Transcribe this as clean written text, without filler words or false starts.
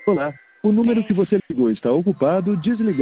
Olá, o número que você ligou está ocupado, desligado.